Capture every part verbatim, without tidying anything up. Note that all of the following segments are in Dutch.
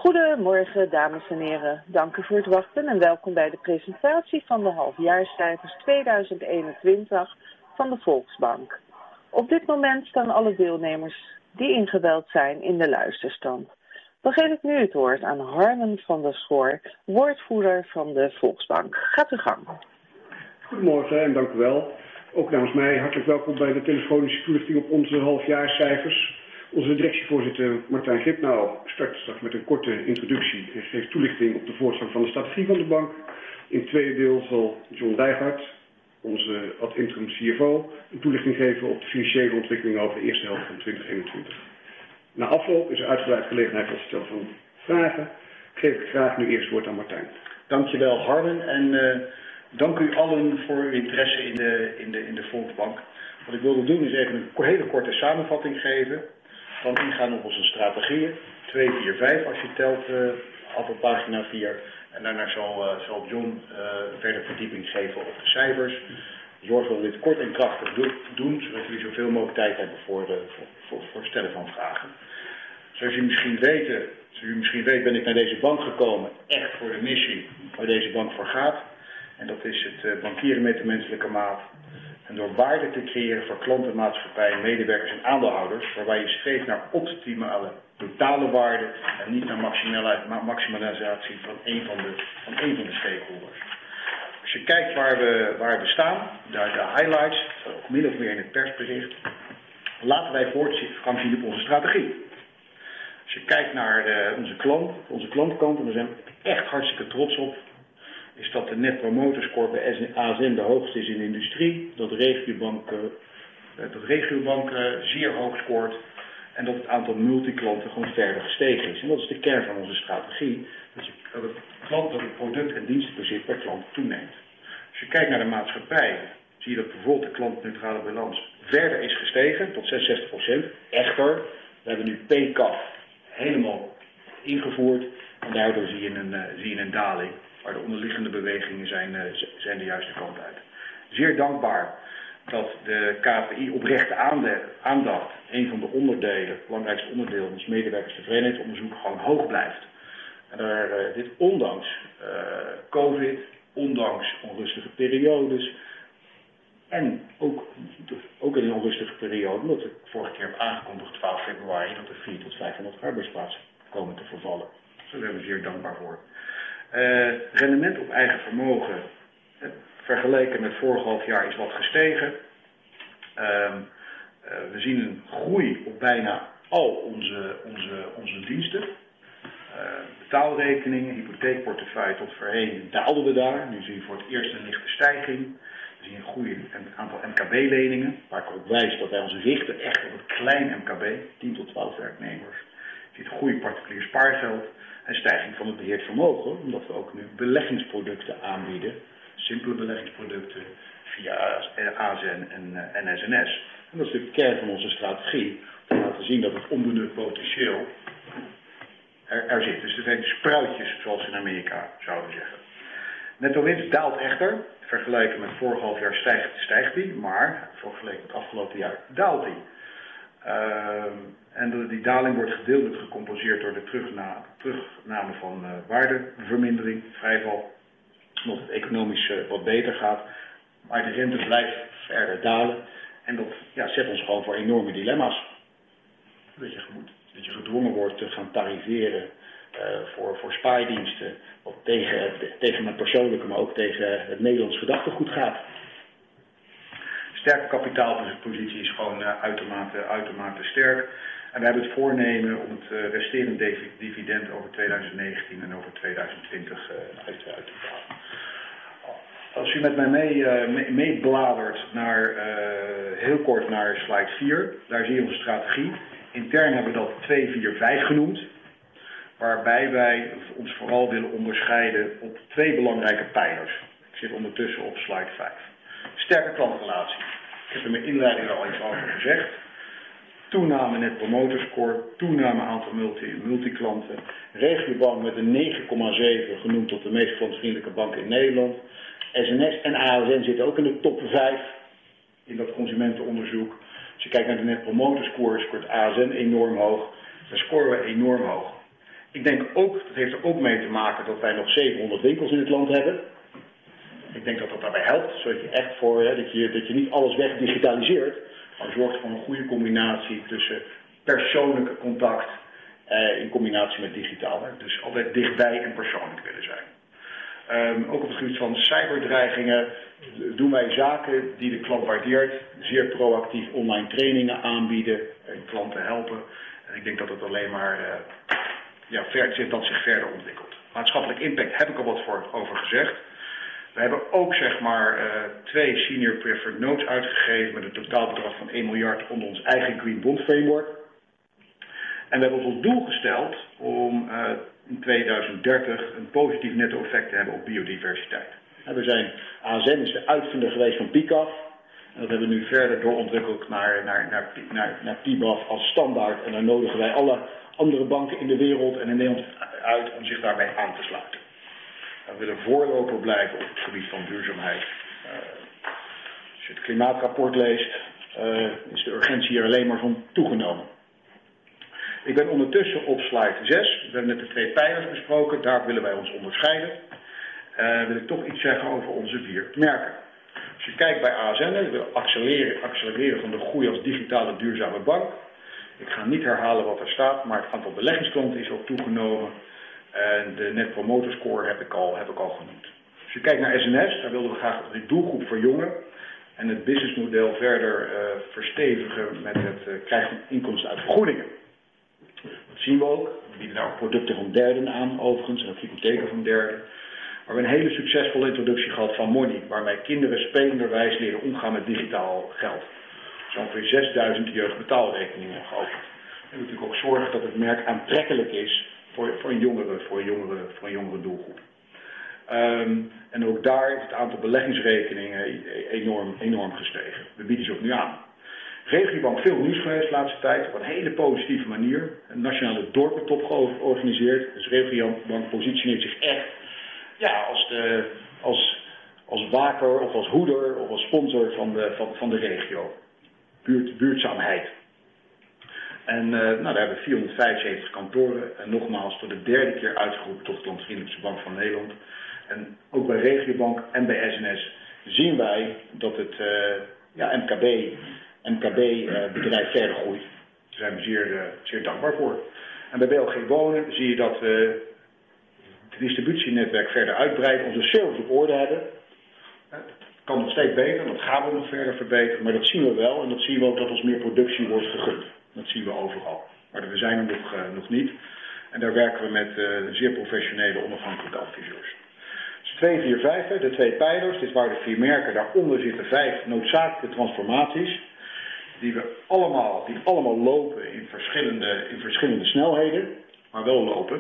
Goedemorgen, dames en heren. Dank u voor het wachten en welkom bij de presentatie van de halfjaarscijfers tweeduizend eenentwintig van de Volksbank. Op dit moment staan alle deelnemers die ingebeld zijn in de luisterstand. Dan geef ik nu het woord aan Harmen van der Schoor, woordvoerder van de Volksbank. Gaat uw gang. Goedemorgen en dank u wel. Ook namens mij hartelijk welkom bij de telefonische toelichting op onze halfjaarscijfers. Onze directievoorzitter Martijn Gripnau start straks met een korte introductie en geeft toelichting op de voortgang van de strategie van de bank. In het tweede deel zal John Dijgaard, onze ad interim C F O, een toelichting geven op de financiële ontwikkeling over de eerste helft van twintig eenentwintig. Na afloop is er uitgebreid gelegenheid tot het stellen van vragen. Geef ik graag nu eerst het woord aan Martijn. Dankjewel Harmen en uh, dank u allen voor uw interesse in de, in, de, in de Volksbank. Wat ik wilde doen is even een hele korte samenvatting geven. Dan ingaan op onze strategieën, twee, vier, vijf als je telt uh, op pagina vier. En daarna zal, uh, zal John uh, verder verdieping geven op de cijfers. Zorg dat we dit kort en krachtig doen, zodat jullie zoveel mogelijk tijd hebben voor, de, voor, voor, voor het stellen van vragen. Zoals je misschien weten, zoals u misschien weet ben ik naar deze bank gekomen, echt voor de missie waar deze bank voor gaat. En dat is het uh, bankieren met de menselijke maat. En door waarde te creëren voor klanten, maatschappij, medewerkers en aandeelhouders, waarbij je streeft naar optimale totale waarde en niet naar maximalisatie van één van de, van één van de stakeholders. Als je kijkt waar we, waar we staan, daar de highlights, ook min of meer in het persbericht, laten wij voortgang zien op onze strategie. Als je kijkt naar de, onze klant, onze klantkant, en daar zijn we echt hartstikke trots op, is dat de Net Promoter Score bij A S N de hoogste is in de industrie, dat de regiobanken, dat de regiobanken zeer hoog scoort en dat het aantal multiklanten gewoon verder gestegen is. En dat is de kern van onze strategie, dat, je, dat, het, klant, dat het product- en dienstenbezit per klant toeneemt. Als je kijkt naar de maatschappij, zie je dat bijvoorbeeld de klantneutrale balans verder is gestegen tot zesenzestig procent. Echter, we hebben nu P K A F helemaal ingevoerd en daardoor zie je een, uh, zie je een daling. Maar de onderliggende bewegingen zijn, uh, zijn de juiste kant uit. Zeer dankbaar dat de K P I oprechte aandacht, een van de onderdelen, het belangrijkste onderdeel, ons medewerkerstevredenheidsonderzoek, gewoon hoog blijft. En daar, uh, dit ondanks uh, COVID, ondanks onrustige periodes en ook, ook in een onrustige periode, omdat ik vorige keer heb aangekondigd, twaalf februari, dat er vier tot vijfhonderd arbeidsplaatsen komen te vervallen. Dus daar zijn we zeer dankbaar voor. Uh, rendement op eigen vermogen, uh, vergeleken met vorig half jaar, is wat gestegen. Uh, uh, we zien een groei op bijna al onze, onze, onze diensten. Uh, betaalrekeningen, hypotheekportefeuille tot voorheen daalden we daar. Nu zien we voor het eerst een lichte stijging. We zien een groei in het aantal M K B-leningen, waar ik op wijs dat wij ons richten echt op het klein M K B, tien tot twaalf werknemers. Je ziet groei particulier spaargeld. En stijging van het beheerd vermogen, omdat we ook nu beleggingsproducten aanbieden. Simpele beleggingsproducten via A S N en, en S N S. En dat is de kern van onze strategie, om te laten zien dat het onbenut potentieel er, er zit. Dus er zijn spruitjes, zoals ze in Amerika zouden zeggen. Netto winst daalt echter. Vergeleken met vorig half jaar stijgt, stijgt die, maar vergeleken met het afgelopen jaar daalt die. Uh, en die daling wordt gedeeltelijk gecompenseerd door de terugname, terugname van uh, waardevermindering, vrijval, omdat het economisch uh, wat beter gaat. Maar de rente blijft verder dalen en dat ja, zet ons gewoon voor enorme dilemma's. Dat je, moet, dat je gedwongen wordt te gaan tariveren uh, voor, voor spaardiensten, wat tegen, tegen mijn persoonlijke, maar ook tegen het Nederlands gedachtegoed gaat. Sterke kapitaalpositie is gewoon uh, uitermate, uitermate sterk. En we hebben het voornemen om het uh, resterend dividend over tweeduizend negentien en over tweeduizend twintig uh, uit, uit te betalen. Als u met mij mee, uh, mee bladert naar, uh, heel kort naar slide vier, daar zie je onze strategie. Intern hebben we dat twee vier vijf genoemd, waarbij wij ons vooral willen onderscheiden op twee belangrijke pijlers. Ik zit ondertussen op slide vijf. Sterke klantrelatie. Ik heb er in mijn inleiding al iets over gezegd. Toename Net Promoter Score, toename aantal multi, multiklanten. Regiobank met een negen komma zeven genoemd tot de meest klantvriendelijke bank in Nederland. S N S en A S N zitten ook in de top vijf in dat consumentenonderzoek. Als je kijkt naar de Net Promoter Score, scoort A S N enorm hoog. Daar scoren we enorm hoog. Ik denk ook, dat heeft er ook mee te maken dat wij nog zevenhonderd winkels in het land hebben. Ik denk dat dat daarbij helpt, zodat je echt voor, hè, dat, je, dat je niet alles wegdigitaliseert, maar zorgt voor een goede combinatie tussen persoonlijk contact eh, in combinatie met digitaal. Hè. Dus altijd dichtbij en persoonlijk willen zijn. Um, ook op het gebied van cyberdreigingen doen wij zaken die de klant waardeert. Zeer proactief online trainingen aanbieden en klanten helpen. En ik denk dat het alleen maar uh, ja, ver, dat zich verder ontwikkelt. Maatschappelijk impact heb ik al wat voor over gezegd. We hebben ook zeg maar uh, twee senior preferred notes uitgegeven met een totaalbedrag van één miljard onder ons eigen Green Bond Framework. En we hebben ons als doel gesteld om uh, in tweeduizend dertig een positief netto-effect te hebben op biodiversiteit. En we zijn, A S N is de uitvinder geweest van P I C A F. En dat hebben we nu verder doorontwikkeld naar, naar, naar, naar, naar P I B A F als standaard. En daar nodigen wij alle andere banken in de wereld en in Nederland uit om zich daarbij aan te sluiten. We willen voorloper blijven op het gebied van duurzaamheid. Uh, als je het klimaatrapport leest, uh, is de urgentie hier alleen maar van toegenomen. Ik ben ondertussen op slide zes. We hebben net de twee pijlers besproken. Daar willen wij ons onderscheiden. Uh, wil ik toch iets zeggen over onze vier merken. Als je kijkt bij A S N, we willen accelereren, accelereren van de groei als digitale duurzame bank. Ik ga niet herhalen wat er staat, maar het aantal beleggingsklanten is ook toegenomen. En de Net Promoter Score heb ik al, heb ik al genoemd. Als je kijkt naar S N S, daar wilden we graag de doelgroep voor jongeren en het businessmodel verder uh, verstevigen met het uh, krijgen van inkomsten uit vergoedingen. Dat zien we ook. We bieden daar ook producten van derden aan, overigens, en ook hypotheken van derden. Maar we hebben een hele succesvolle introductie gehad van Money, waarmee kinderen spelenderwijs leren omgaan met digitaal geld. Er zijn ongeveer zesduizend jeugdbetaalrekeningen geopend. En we natuurlijk ook zorgen dat het merk aantrekkelijk is voor, voor, een, jongere, voor, een, jongere, voor een jongere doelgroep. Um, en ook daar is het aantal beleggingsrekeningen enorm, enorm gestegen. We bieden ze ook nu aan. Regiobank veel nieuws geweest de laatste tijd, op een hele positieve manier. Een nationale dorpentop georganiseerd. Dus Regiobank positioneert zich echt ja, als, de, als, als waker of als hoeder of als sponsor van de, van, van de regio. Buurt, buurtzaamheid. En uh, nou, daar hebben we vierhonderdvijfenzeventig kantoren. En nogmaals voor de derde keer uitgeroepen tot de klantvriendelijkste bank van Nederland. En ook bij Regiobank en bij S N S zien wij dat het uh, ja, M K B, M K B-bedrijf uh, verder groeit. Daar zijn we zeer, uh, zeer dankbaar voor. En bij B L G Wonen zie je dat we het distributienetwerk verder uitbreiden, onze service op orde hebben. Het kan nog steeds beter, dat gaan we nog verder verbeteren, maar dat zien we wel. En dat zien we ook dat ons meer productie wordt gegund. Dat zien we overal. Maar we zijn er nog, uh, nog niet. En daar werken we met uh, zeer professionele onafhankelijke adviseurs. Dus twee, vier, vijf, de twee pijlers. Dit waren de vier merken. Daaronder zitten vijf noodzakelijke transformaties. Die we allemaal, die allemaal lopen in verschillende, in verschillende snelheden. Maar wel lopen.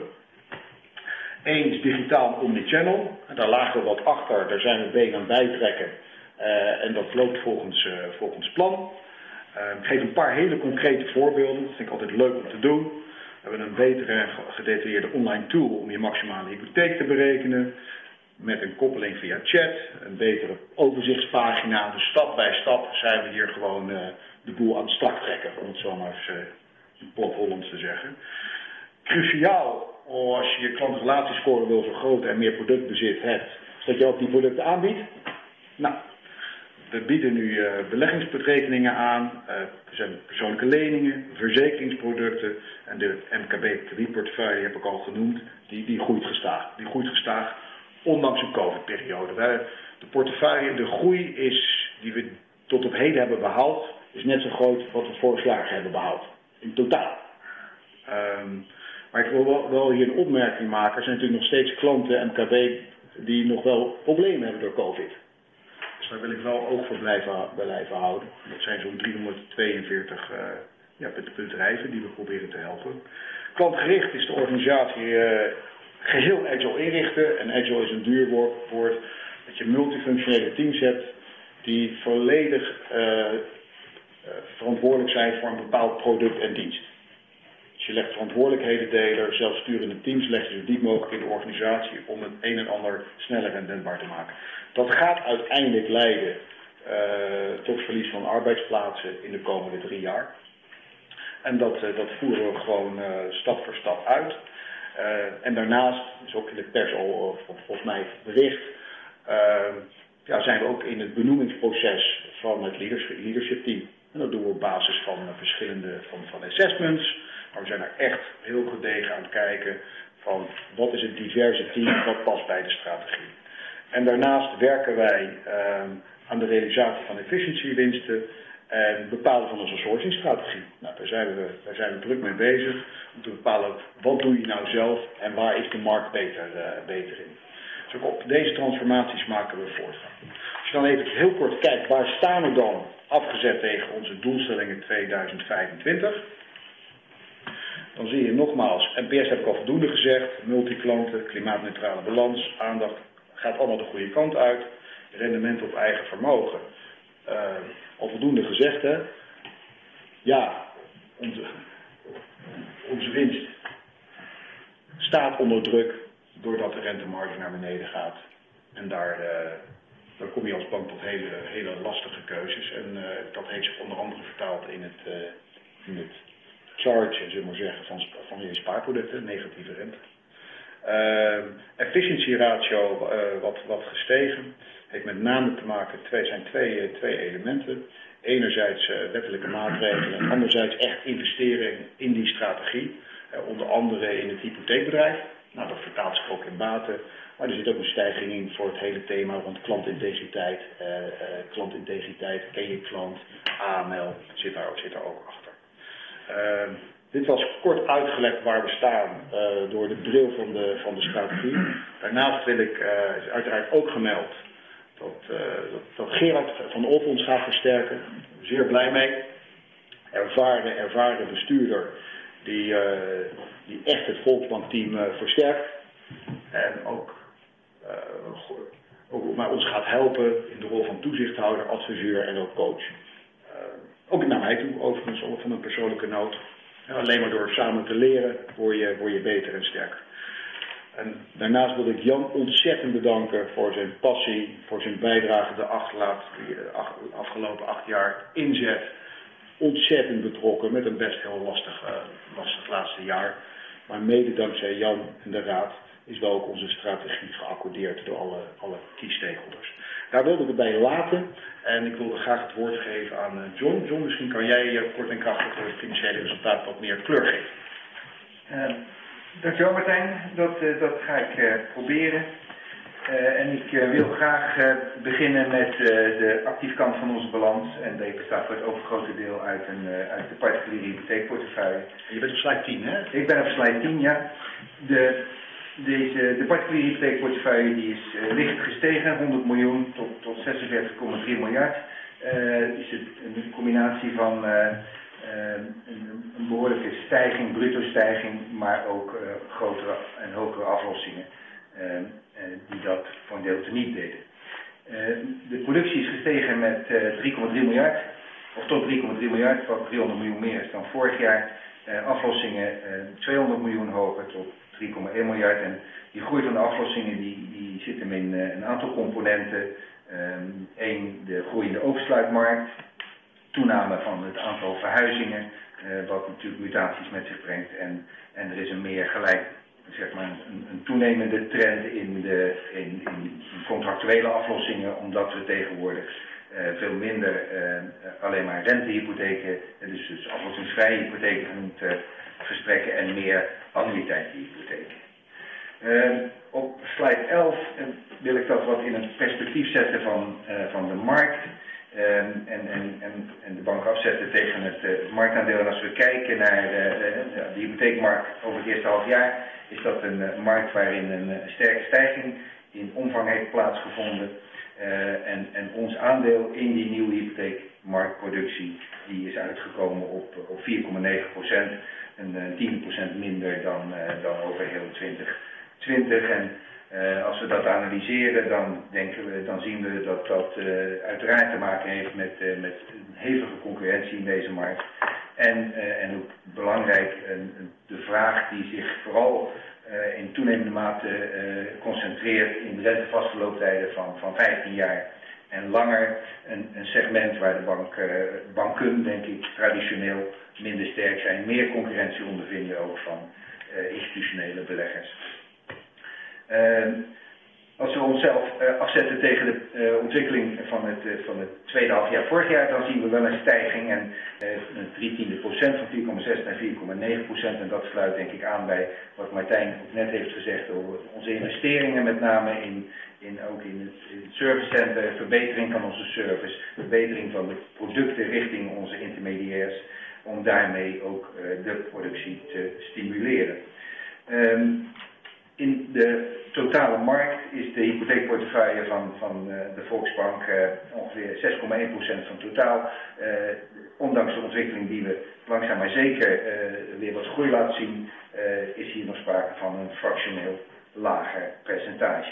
Eén is digitaal omnichannel. En daar lagen we wat achter. Daar zijn we been aan bijtrekken. Uh, en dat loopt volgens, uh, volgens plan. Uh, ik geef een paar hele concrete voorbeelden. Dat vind ik altijd leuk om te doen. We hebben een betere en gedetailleerde online tool om je maximale hypotheek te berekenen. Met een koppeling via chat. Een betere overzichtspagina. Dus stap bij stap zijn we hier gewoon uh, de boel aan het strak trekken. Om het zo maar eens uh, in plat Hollands te zeggen. Cruciaal als je je klantrelatiescore wil vergroten en meer productbezit hebt. Is dat je ook die producten aanbiedt. Nou. We bieden nu uh, beleggingsrekeningen aan, uh, er zijn persoonlijke leningen, verzekeringsproducten en de M K B-kredietportefeuille heb ik al genoemd, die, die groeit gestaag. Die groeit gestaag, ondanks een COVID-periode. De portefeuille, de groei is, die we tot op heden hebben behaald, is net zo groot wat we vorig jaar hebben behaald, in totaal. Um, maar ik wil wel, wel hier een opmerking maken, er zijn natuurlijk nog steeds klanten M K B die nog wel problemen hebben door COVID. Dus daar wil ik wel oog voor blijven, blijven houden. Dat zijn zo'n driehonderdtweeënveertig uh, ja, bedrijven die we proberen te helpen. Klantgericht is de organisatie uh, geheel agile inrichten. En agile is een duur woord. Dat je multifunctionele teams hebt die volledig uh, uh, verantwoordelijk zijn voor een bepaald product en dienst. Dus je legt verantwoordelijkheden delen, zelfsturende teams leg je zo diep mogelijk in de organisatie om het een en ander sneller en wendbaar te maken. Dat gaat uiteindelijk leiden uh, tot verlies van arbeidsplaatsen in de komende drie jaar. En dat, uh, dat voeren we gewoon uh, stap voor stap uit. Uh, en daarnaast, is ook in de pers al volgens mij bericht, uh, ja, zijn we ook in het benoemingsproces van het leadership team. En dat doen we op basis van uh, verschillende van, van assessments. Maar we zijn er echt heel gedegen aan het kijken van wat is het diverse team wat past bij de strategie. En daarnaast werken wij uh, aan de realisatie van efficiëntiewinsten en bepalen van onze sourcingstrategie. Nou, daar zijn we, daar zijn we druk mee bezig om te bepalen wat doe je nou zelf en waar is de markt beter, uh, beter in. Dus ook op deze transformaties maken we voortgang. Als je dan even heel kort kijkt, waar staan we dan afgezet tegen onze doelstellingen tweeduizend vijfentwintig? Dan zie je nogmaals, N P S heb ik al voldoende gezegd, multiklanten, klimaatneutrale balans, aandacht, gaat allemaal de goede kant uit. Rendement op eigen vermogen. Uh, al voldoende gezegd, hè. Ja, onze, onze winst staat onder druk doordat de rentemarge naar beneden gaat. En daar, uh, daar kom je als bank tot hele, hele lastige keuzes. En uh, dat heeft zich onder andere vertaald in het, uh, in het charge, zullen we maar zeggen, van, van je spaarproducten, negatieve rente. Uh, efficiëntieratio uh, wat, wat gestegen. Heeft met name te maken, twee zijn twee, uh, twee elementen. Enerzijds uh, wettelijke maatregelen en anderzijds echt investering in die strategie. Uh, onder andere in het hypotheekbedrijf. Nou, dat vertaalt zich ook in baten. Maar er zit ook een stijging in voor het hele thema rond klantintegriteit. Uh, uh, klantintegriteit, ken je klant, A M L zit daar, zit daar ook achter. Uh, Dit was kort uitgelegd waar we staan uh, door de bril van de, van de strategie. Daarnaast wil ik uh, uiteraard ook gemeld dat, uh, dat, dat Gerard van Olff ons gaat versterken. Zeer blij mee. Ervaren, ervaren bestuurder die, uh, die echt het Volksbankteam uh, versterkt. En ook, uh, ook maar ons gaat helpen in de rol van toezichthouder, adviseur en ook coach. Uh, ook naar mij toe overigens, ook van een persoonlijke noot. Ja, alleen maar door samen te leren word je, word je beter en sterker. En daarnaast wil ik Jan ontzettend bedanken voor zijn passie, voor zijn bijdrage de afgelopen acht jaar inzet. Ontzettend betrokken met een best heel lastig, uh, lastig laatste jaar. Maar mede dankzij Jan en de Raad is wel ook onze strategie geaccordeerd door alle, alle key stakeholders. Daar wilde ik het bij laten en ik wilde graag het woord geven aan John. John, misschien kan jij uh, kort en krachtig voor het financiële resultaat wat meer kleur geven. Uh, dankjewel Martijn, dat, uh, dat ga ik uh, proberen. Uh, en ik uh, wil graag uh, beginnen met uh, de actieve kant van onze balans. En die bestaat voor het overgrote deel uit, een, uh, uit de particuliere hypotheekportefeuille. Je bent op slide tien, hè? Ik ben op slide tien, ja. De, deze, de particuliere hypotheekportefeuille die is uh, licht gestegen, honderd miljoen tot, tot zesenveertig komma drie miljard. Uh, is het een combinatie van uh, uh, een, een behoorlijke stijging, bruto stijging, maar ook uh, grotere en hogere aflossingen. Uh, die dat voor een deel teniet deden. Uh, de productie is gestegen met uh, drie komma drie miljard, of tot drie komma drie miljard, wat driehonderd miljoen meer is dan vorig jaar. Uh, aflossingen uh, tweehonderd miljoen hoger tot drie komma één miljard. En die groei van de aflossingen die, die zit hem in uh, een aantal componenten. Eén, um, de groeiende oversluitmarkt, toename van het aantal verhuizingen, uh, wat natuurlijk mutaties met zich brengt. En, en er is een meer gelijk, zeg maar, een, een toenemende trend in de in, in contractuele aflossingen, omdat we tegenwoordig uh, veel minder uh, alleen maar rentehypotheken, dus, dus aflossingsvrije hypotheken genoemd, uh, verstrekken en meer annuïteitshypotheken. Uh, op slide elf uh, wil ik dat wat in het perspectief zetten van, uh, van de markt. Uh, en, en, en, en de bank afzetten tegen het uh, marktaandeel. En als we kijken naar uh, de hypotheekmarkt over het eerste half jaar, is dat een uh, markt waarin een, een sterke stijging in omvang heeft plaatsgevonden. Uh, en, en ons aandeel in die nieuwe hypotheekmarktproductie die is uitgekomen op, op vier komma negen procent. Een uh, tien procent minder dan, uh, dan over heel twintig twintig. En Uh, als we dat analyseren, dan, denken we, dan zien we dat dat uh, uiteraard te maken heeft met, uh, met een hevige concurrentie in deze markt. En, uh, en ook belangrijk, uh, de vraag die zich vooral uh, in toenemende mate uh, concentreert in de rentevaste looptijden van, van vijftien jaar en langer. Een, een segment waar de bank, uh, banken, denk ik, traditioneel minder sterk zijn, meer concurrentie ondervinden ook van uh, institutionele beleggers. Uh, Als we onszelf uh, afzetten tegen de uh, ontwikkeling van het, uh, van het tweede halfjaar vorig jaar, dan zien we wel een stijging en uh, een drie tiende procent van vier komma zes naar vier komma negen procent. En dat sluit denk ik aan bij wat Martijn ook net heeft gezegd over onze investeringen, met name in, in, ook in het, in het servicecenter, verbetering van onze service, verbetering van de producten richting onze intermediairs, om daarmee ook uh, de productie te stimuleren. Um, In de totale markt is de hypotheekportefeuille van, van uh, de Volksbank uh, ongeveer zes komma één procent van totaal. Uh, ondanks de ontwikkeling die we langzaam maar zeker uh, weer wat groei laten zien, uh, is hier nog sprake van een fractioneel lager percentage.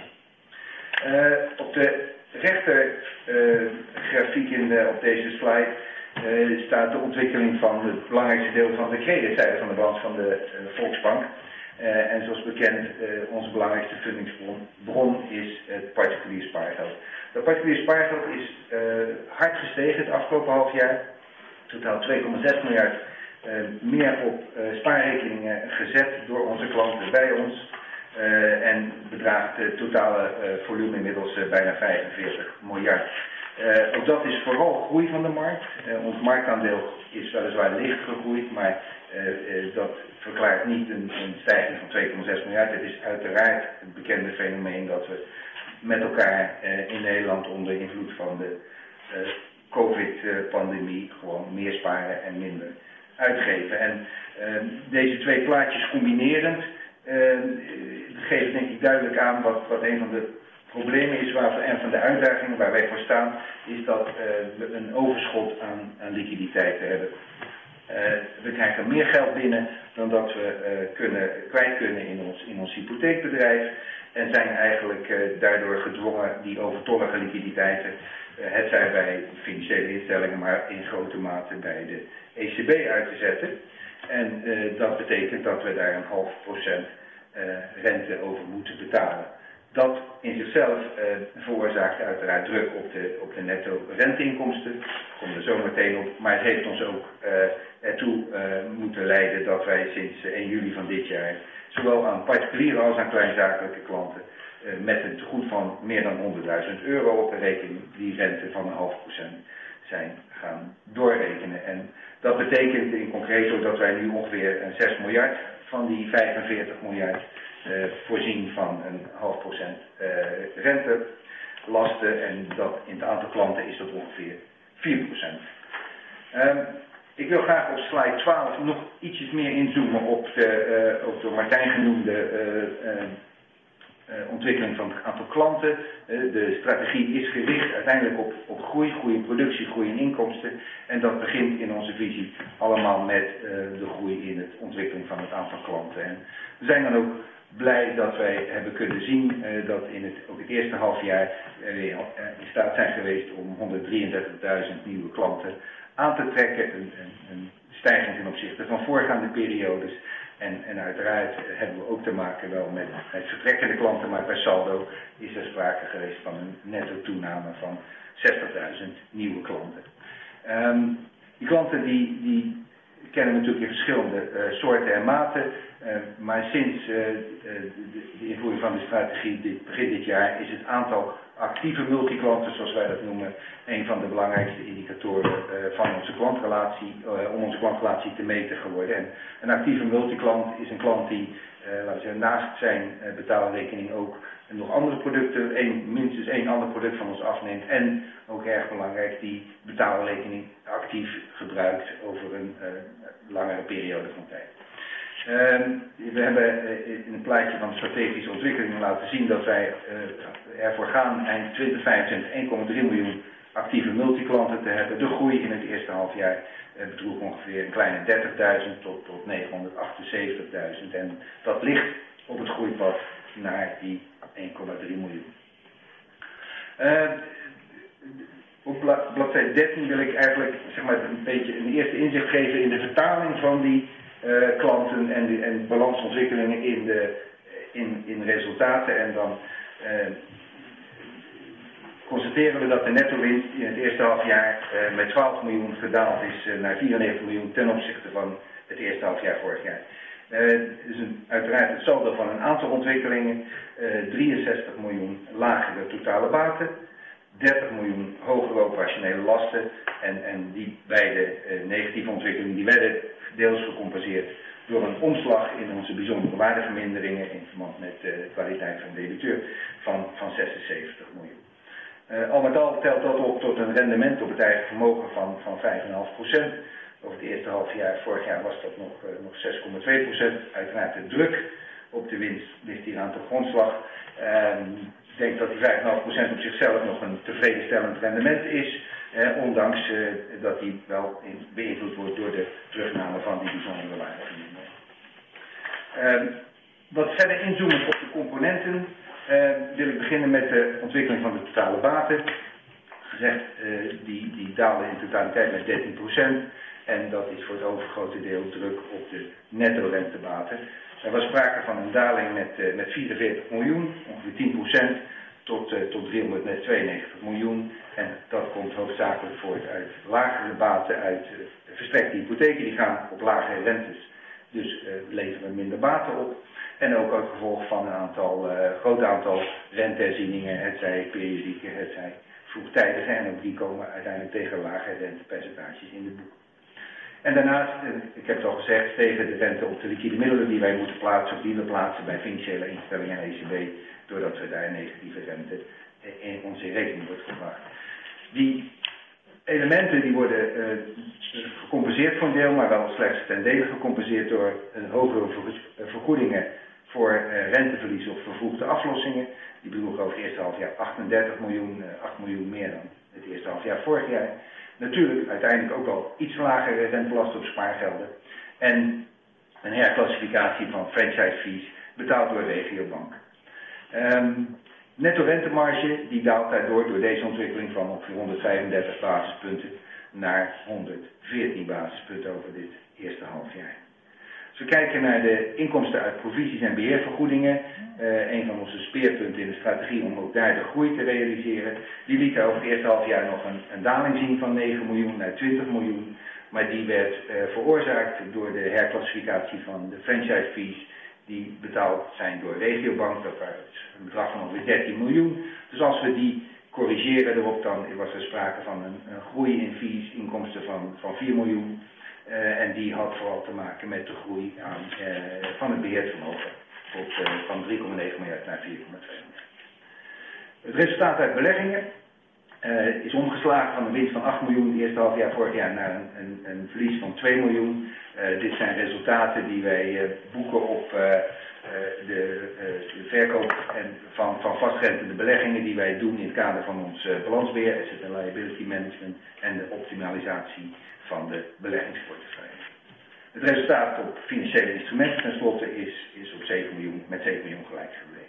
Uh, op de rechter uh, grafiek in de, op deze slide uh, staat de ontwikkeling van het belangrijkste deel van de creditzijde van de balans van de uh, Volksbank. Uh, en zoals bekend, uh, onze belangrijkste fundingsbron bron is het particulier spaargeld. Dat particulier spaargeld is uh, hard gestegen het afgelopen half jaar. Totaal twee komma zes miljard uh, meer op uh, spaarrekeningen gezet door onze klanten bij ons. Uh, en bedraagt het totale uh, volume inmiddels uh, bijna vijfenveertig miljard. Uh, ook dat is vooral groei van de markt. Uh, ons marktaandeel is weliswaar licht gegroeid, maar uh, uh, dat verklaart niet een, een stijging van twee komma zes miljard. Het is uiteraard het bekende fenomeen dat we met elkaar uh, in Nederland onder invloed van de uh, COVID-pandemie gewoon meer sparen en minder uitgeven. En uh, deze twee plaatjes combinerend uh, geeft denk ik duidelijk aan wat, wat een van de problemen is waar we, en van de uitdagingen waar wij voor staan, is dat uh, we een overschot aan, aan liquiditeiten hebben. Uh, we krijgen meer geld binnen dan dat we uh, kunnen, kwijt kunnen in ons, in ons hypotheekbedrijf en zijn eigenlijk uh, daardoor gedwongen die overtollige liquiditeiten, uh, het zij bij financiële instellingen, maar in grote mate bij de E C B uit te zetten. En uh, dat betekent dat we daar een half procent uh, rente over moeten betalen. Dat in zichzelf uh, veroorzaakt uiteraard druk op de, op de netto renteinkomsten. Daar komen we zo meteen op. Maar het heeft ons ook uh, ertoe uh, moeten leiden dat wij sinds één juli van dit jaar zowel aan particuliere als aan kleinzakelijke klanten uh, met een tegoed van meer dan honderdduizend euro op de rekening die rente van een half procent zijn gaan doorrekenen. En dat betekent in concreto dat wij nu ongeveer een zes miljard van die vijfenveertig miljard Uh, voorzien van een half procent uh, rentelasten en dat in het aantal klanten is dat ongeveer vier procent. Uh, ik wil graag op slide twaalf nog ietsjes meer inzoomen op de, uh, op door Martijn genoemde uh, uh, uh, ontwikkeling van het aantal klanten. Uh, de strategie is gericht uiteindelijk op, op groei, groei in productie, groei in inkomsten. En dat begint in onze visie allemaal met uh, de groei in het ontwikkeling van het aantal klanten. En we zijn dan ook blij dat wij hebben kunnen zien uh, dat in het, ook het eerste halfjaar uh, in staat zijn geweest om honderddrieëndertigduizend nieuwe klanten aan te trekken. Een, een, een stijging ten opzichte van voorgaande periodes. En, en uiteraard hebben we ook te maken wel met het vertrekkende klanten, maar bij saldo is er sprake geweest van een netto toename van zestigduizend nieuwe klanten. Um, die klanten die, die kennen we natuurlijk in verschillende uh, soorten en maten. Uh, maar sinds uh, de, de invoering van de strategie dit, begin dit jaar is het aantal actieve multiklanten, zoals wij dat noemen, een van de belangrijkste indicatoren uh, van onze klantrelatie, uh, om onze klantrelatie te meten geworden. En een actieve multiklant is een klant die uh, laten we zeggen, naast zijn uh, betaalrekening ook nog andere producten, één, minstens één ander product van ons afneemt en ook erg belangrijk die betaalrekening actief gebruikt over een uh, langere periode van tijd. Uh, we hebben uh, in een plaatje van de strategische ontwikkeling laten zien dat wij uh, ervoor gaan eind twintig vijfentwintig één komma drie miljoen actieve multiklanten te hebben. De groei in het eerste halfjaar uh, bedroeg ongeveer een kleine dertigduizend tot, tot negenhonderdachtenzeventigduizend en dat ligt op het groeipad naar die één komma drie miljoen. Uh, op bladzijde dertien wil ik eigenlijk zeg maar, een beetje een eerste inzicht geven in de vertaling van die Uh, klanten en, de, en balansontwikkelingen in, de, in, in resultaten. En dan uh, constateren we dat de netto-winst in het eerste halfjaar uh, met twaalf miljoen gedaald is uh, naar vierennegentig miljoen ten opzichte van het eerste halfjaar vorig jaar. Het uh, is een, uiteraard het saldo van een aantal ontwikkelingen. Uh, drieënzestig miljoen lagere totale baten, dertig miljoen hogere operationele lasten en, en die beide uh, negatieve ontwikkelingen die werden deels gecompenseerd door een omslag in onze bijzondere waardeverminderingen in verband met uh, de kwaliteit van de debiteur van, van zesenzeventig miljoen. Uh, al met al telt dat op tot een rendement op het eigen vermogen van, van vijf komma vijf procent. Over het eerste half jaar, vorig jaar was dat nog, uh, nog zes komma twee procent. Uiteraard de druk op de winst ligt hier aan de grondslag. Uh, ik denk dat die vijf komma vijf procent op zichzelf nog een tevredenstellend rendement is. Uh, ondanks uh, dat die wel in, beïnvloed wordt door de terugname van die bijzondere waardevermindering. Uh, wat verder inzoomen op de componenten. Uh, wil ik beginnen met de ontwikkeling van de totale baten. Gezegd, uh, die, die dalen in totaliteit met dertien procent. En dat is voor het overgrote deel druk op de netto-rentebaten. Er was sprake van een daling met, uh, met vierenveertig miljoen, ongeveer tien procent, tot, uh, tot driehonderdtweeënnegentig miljoen. En dat komt hoofdzakelijk voort uit lagere baten, uit uh, verstrekte hypotheken. Die gaan op lagere rentes, dus uh, leveren minder baten op. En ook als gevolg van een aantal, uh, groot aantal renteherzieningen, het zij periodieke, het zij vroegtijdige. En ook die komen uiteindelijk tegen lagere rentepercentages in de boeken. En daarnaast, ik heb het al gezegd, tegen de rente op de liquide middelen die wij moeten plaatsen of die we plaatsen bij financiële instellingen en E C B, doordat we daar negatieve rente in onze rekening wordt gebracht. Die elementen die worden uh, gecompenseerd voor een deel, maar wel slechts ten dele gecompenseerd door een hogere vergoedingen voor uh, renteverlies of vervroegde aflossingen. Die bedroegen over het eerste halfjaar achtendertig miljoen, uh, acht miljoen meer dan het eerste halfjaar vorig jaar. Natuurlijk uiteindelijk ook al iets lagere rentelasten op spaargelden. En een herklassificatie van franchise fees betaald door de regiobank. Um, netto rentemarge die daalt daardoor door deze ontwikkeling van ongeveer honderdvijfendertig basispunten naar honderdveertien basispunten over dit eerste halfjaar. Als we kijken naar de inkomsten uit provisies en beheervergoedingen, uh, een van onze speerpunten in de strategie om ook daar de groei te realiseren, die liet over het eerste halfjaar nog een, een daling zien van negen miljoen naar twintig miljoen, maar die werd uh, veroorzaakt door de herklassificatie van de franchise fees die betaald zijn door Regiobank, dat was een bedrag van ongeveer dertien miljoen. Dus als we die corrigeren erop, dan was er sprake van een, een groei in fees, inkomsten van, van vier miljoen. Uh, en die had vooral te maken met de groei aan, uh, van het beheervermogen tot, uh, van drie komma negen miljard naar vier komma twee miljard. Het resultaat uit beleggingen uh, is omgeslagen van een winst van acht miljoen het eerste halfjaar vorig jaar naar een, een, een verlies van twee miljoen. Uh, dit zijn resultaten die wij uh, boeken op uh, uh, de, uh, de verkoop en van, van vastrentende beleggingen die wij doen in het kader van ons uh, balansbeheer, asset and liability management en de optimalisatie van de beleggingsportefeuille. Het resultaat op financiële instrumenten tenslotte is, is op zeven miljoen, met zeven miljoen gelijk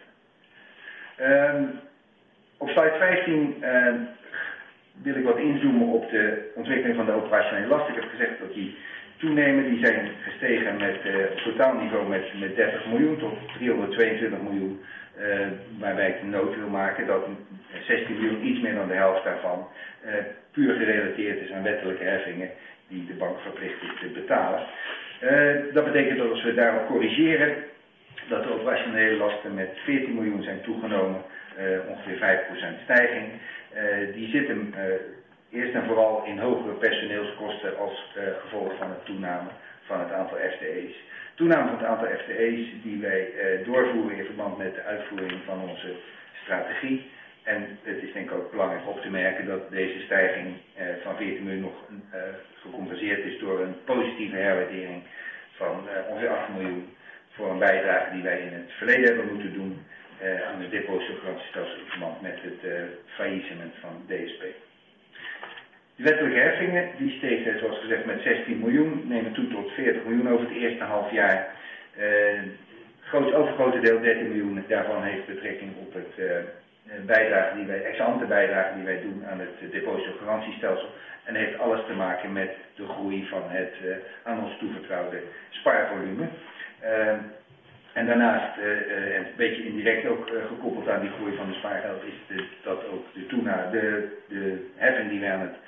gebleven. Um, op slide vijftien uh, wil ik wat inzoomen op de ontwikkeling van de operationele lasten. Ik heb gezegd dat die toenemen, die zijn gestegen met uh, op totaalniveau met, met dertig miljoen tot driehonderdtweeëntwintig miljoen. Uh, waarbij ik de noot wil maken dat zestien miljoen, iets meer dan de helft daarvan, uh, puur gerelateerd is aan wettelijke heffingen die de bank verplicht is te betalen. Uh, dat betekent dat als we daarop corrigeren, dat de operationele lasten met veertien miljoen zijn toegenomen, uh, ongeveer vijf procent stijging. Uh, die zitten uh, eerst en vooral in hogere personeelskosten als uh, gevolg van de toename van het aantal F T E's. Toename van het aantal F T E's die wij uh, doorvoeren in verband met de uitvoering van onze strategie. En het is denk ik ook belangrijk op te merken dat deze stijging uh, van veertien miljoen nog uh, gecompenseerd is door een positieve herwaardering van uh, ongeveer acht miljoen voor een bijdrage die wij in het verleden hebben moeten doen uh, aan het depositogarantiestelsel in verband met het uh, faillissement van D S P. De wettelijke heffingen die stegen zoals gezegd met zestien miljoen, nemen toe tot veertig miljoen over het eerste half jaar. Uh, groot overgrote deel, dertien miljoen, daarvan heeft betrekking op het uh, bijdrage die wij, ex-ante bijdrage die wij doen aan het depositogarantiestelsel. En heeft alles te maken met de groei van het uh, aan ons toevertrouwde spaarvolume. Uh, en daarnaast, uh, uh, een beetje indirect ook uh, gekoppeld aan die groei van de spaargeld, is de, dat ook de, toena, de, de heffing die wij aan het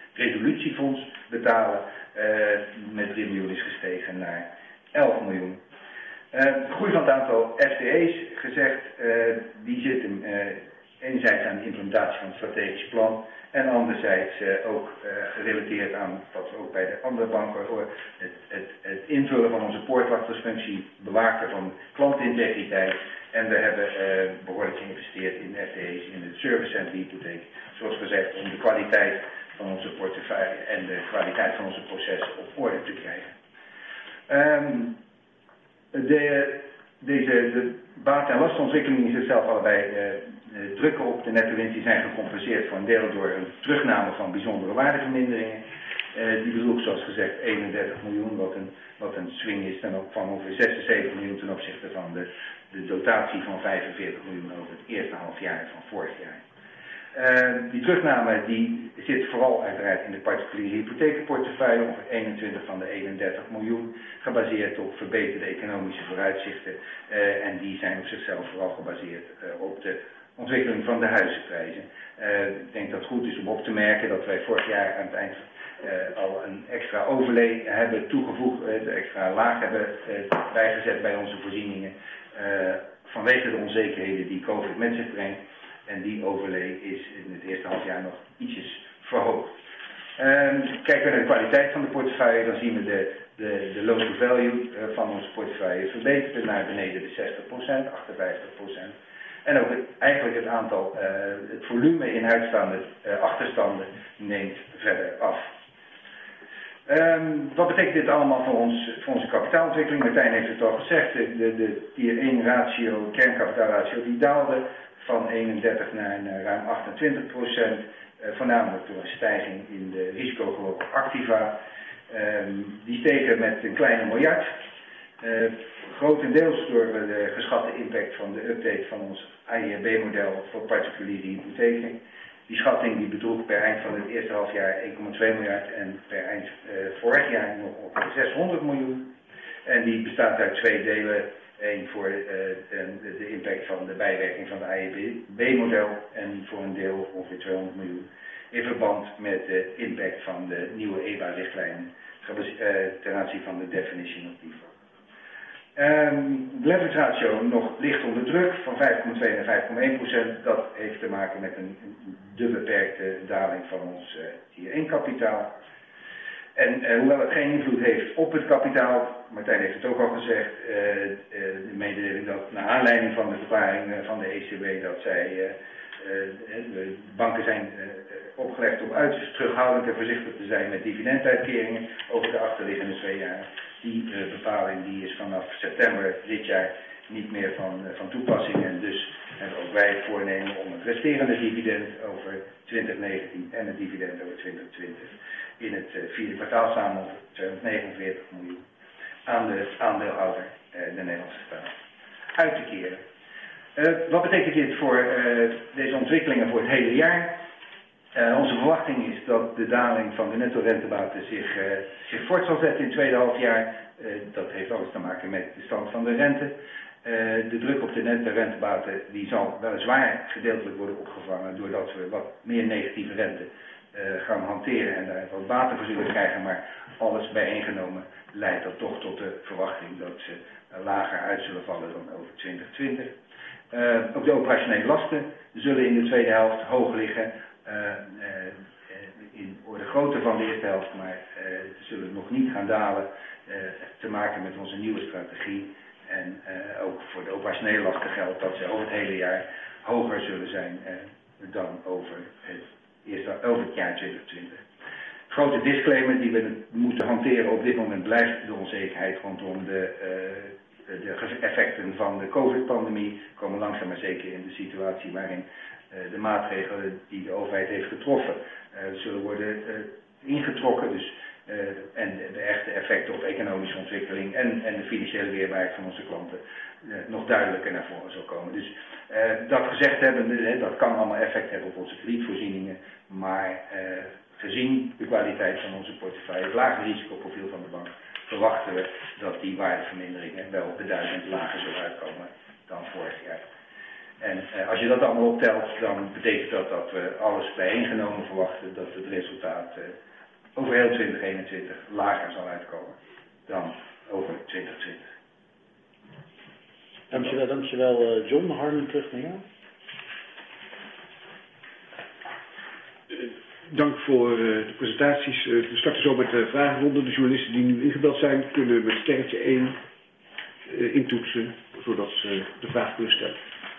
resolutiefonds betalen uh, met drie miljoen is gestegen naar elf miljoen. Uh, de groei van het aantal F T E's gezegd, uh, die zit hem uh, enerzijds aan de implementatie van het strategisch plan en anderzijds uh, ook uh, gerelateerd aan wat we ook bij de andere banken horen, het, het, het invullen van onze poortwachtersfunctie, bewaken van klantintegriteit. En we hebben uh, behoorlijk geïnvesteerd in F T E's, in het servicecenter hypotheek, zoals gezegd, om de kwaliteit van onze portefeuille en de kwaliteit van onze processen op orde te krijgen. Um, de, deze de baat- en lastenontwikkeling in zichzelf allebei uh, uh, drukken op de netto-winst, die zijn gecompenseerd voor een deel door een terugname van bijzondere waardeverminderingen. Uh, die bedroeg zoals gezegd eenendertig miljoen, wat een, wat een swing is ten op, van ongeveer zesenzeventig miljoen ten opzichte van de, de dotatie van vijfenveertig miljoen over het eerste half jaar van vorig jaar. Uh, die terugname die zit vooral uiteraard in de particuliere hypotheekportefeuille, ongeveer eenentwintig van de eenendertig miljoen, gebaseerd op verbeterde economische vooruitzichten. Uh, en die zijn op zichzelf vooral gebaseerd uh, op de ontwikkeling van de huizenprijzen. Uh, ik denk dat het goed is om op te merken dat wij vorig jaar aan het eind uh, al een extra overlay hebben toegevoegd, uh, de extra laag hebben uh, bijgezet bij onze voorzieningen, uh, vanwege de onzekerheden die COVID met zich brengt. En die overlay is in het eerste half jaar nog ietsjes verhoogd. Um, kijken we naar de kwaliteit van de portefeuille, dan zien we de, de, de loan to value uh, van onze portefeuille verbeterd naar beneden de zestig procent, achtenvijftig procent. En ook het, eigenlijk het aantal, uh, het volume in uitstaande uh, achterstanden neemt verder af. Um, wat betekent dit allemaal voor, ons, voor onze kapitaalontwikkeling? Martijn heeft het al gezegd, de, de, de tier één ratio, kernkapitaalratio, die daalde van eenendertig naar, naar ruim achtentwintig procent, uh, voornamelijk door een stijging in de risicogewogen activa. Um, die stegen met een kleine miljard, uh, grotendeels door de geschatte impact van de update van ons A I R B-model voor particuliere hypotheken. Die schatting die bedroeg per eind van het eerste halfjaar één komma twee miljard en per eind uh, vorig jaar nog ongeveer zeshonderd miljoen. En die bestaat uit twee delen. Eén voor uh, de, de impact van de bijwerking van het A I R B-model en voor een deel ongeveer tweehonderd miljoen in verband met de impact van de nieuwe E B A-richtlijnen uh, ten aanzien van de definition of default. Um, de leverage ratio nog licht onder druk van vijf komma twee naar vijf komma één procent. Dat heeft te maken met een, een de beperkte daling van ons uh, tier één kapitaal. En uh, hoewel het geen invloed heeft op het kapitaal, Martijn heeft het ook al gezegd, uh, uh, de mededeling dat naar aanleiding van de verklaring uh, van de E C B dat zij, uh, uh, de banken zijn uh, opgelegd om uiterst terughoudend en voorzichtig te zijn met dividenduitkeringen over de achterliggende twee jaar. Die uh, bepaling die is vanaf september dit jaar niet meer van, uh, van toepassing en dus hebben ook wij het voornemen om het resterende dividend over twintig negentien en het dividend over twintig twintig in het uh, vierde kwartaal samen over tweehonderdnegenenveertig miljoen aan de aandeelhouder, uh, de Nederlandse staat, uit te keren. Uh, wat betekent dit voor uh, deze ontwikkelingen voor het hele jaar? Uh, onze verwachting is dat de daling van de netto-rentebaten zich, uh, zich voort zal zetten in het tweede halfjaar. Uh, dat heeft alles te maken met de stand van de rente. Uh, de druk op de netto-rentebaten die zal weliswaar gedeeltelijk worden opgevangen doordat we wat meer negatieve rente uh, gaan hanteren en daar wat baten voor zullen krijgen, maar alles bijeengenomen leidt dat toch tot de verwachting dat ze uh, lager uit zullen vallen dan over twintig twintig. Uh, ook de operationele lasten zullen in de tweede helft hoog liggen. Uh, uh, in orde grootte van de eerste helft, maar uh, zullen nog niet gaan dalen. Uh, te maken met onze nieuwe strategie. En uh, ook voor de operationele lasten geldt dat ze over het hele jaar hoger zullen zijn uh, dan over het, eerste, over het jaar twintig twintig. Grote disclaimer die we moeten hanteren op dit moment blijft de onzekerheid rondom de, uh, de effecten van de COVID-pandemie. We komen langzaam maar zeker in de situatie waarin uh, de maatregelen die de overheid heeft getroffen uh, zullen worden uh, ingetrokken. Dus, uh, en de, de echte effecten op economische ontwikkeling en, en de financiële weerbaarheid van onze klanten uh, nog duidelijker naar voren zal komen. Dus uh, dat gezegd hebben, dat kan allemaal effect hebben op onze kredietvoorzieningen, maar uh, gezien de kwaliteit van onze portefeuille, het lage risicoprofiel van de bank, verwachten we dat die waardeverminderingen wel beduidend lager zullen uitkomen dan vorig jaar. En eh, als je dat allemaal optelt, dan betekent dat dat we alles bijeengenomen verwachten dat het resultaat eh, over heel twintig eenentwintig lager zal uitkomen dan over twintig twintig. Dankjewel, dankjewel uh, John. Harmen, terug naar jou. Dank voor uh, de presentaties. Uh, we starten zo met de vragenronde. De journalisten die nu ingebeld zijn kunnen met sterretje één uh, intoetsen, zodat ze de vraag kunnen stellen.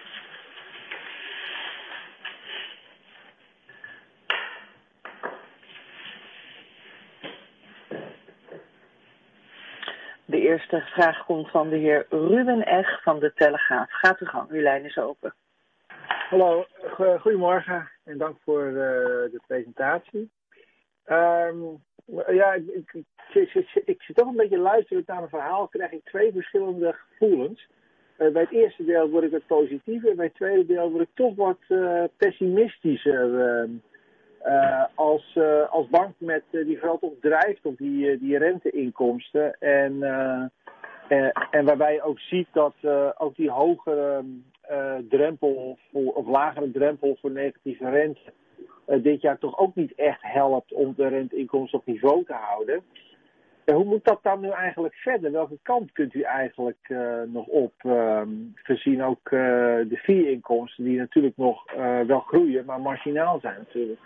De eerste vraag komt van de heer Ruben Eg van de Telegraaf. Gaat uw gang, uw lijn is open. Hallo, goedemorgen en dank voor uh, de presentatie. Um, ja, ik, ik, ik, ik, ik zit toch een beetje luisteren naar een verhaal, krijg ik twee verschillende gevoelens. Uh, bij het eerste deel word ik wat positiever, bij het tweede deel word ik toch wat uh, pessimistischer. Uh, uh, als, uh, als bank met, uh, die vooral toch drijft op die, uh, die renteinkomsten. En, uh, en, en waarbij je ook ziet dat uh, ook die hogere uh, drempel voor, of lagere drempel voor negatieve rente uh, dit jaar toch ook niet echt helpt om de renteinkomsten op niveau te houden. Uh, hoe moet dat dan nu eigenlijk verder? Welke kant kunt u eigenlijk uh, nog op? Uh, gezien ook uh, de fee-inkomsten die natuurlijk nog uh, wel groeien, maar marginaal zijn natuurlijk.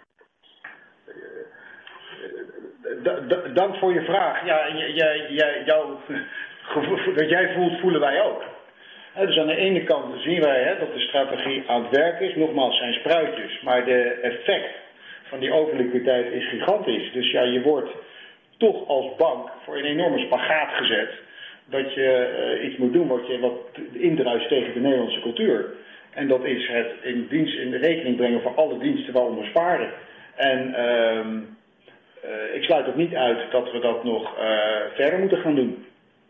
Dank voor je vraag. Ja, jij, jij, jouw gevoel, dat jij voelt, voelen wij ook. He, dus aan de ene kant zien wij he, dat de strategie aan het werk is. Nogmaals, zijn spruitjes. Maar de effect van die overliquiditeit is gigantisch. Dus ja, je wordt toch als bank voor een enorme spagaat gezet. Dat je uh, iets moet doen wat, je, wat indruist tegen de Nederlandse cultuur. En dat is het in, dienst, in de rekening brengen voor alle diensten waaronder sparen. En uh, uh, ik sluit ook niet uit dat we dat nog uh, verder moeten gaan doen.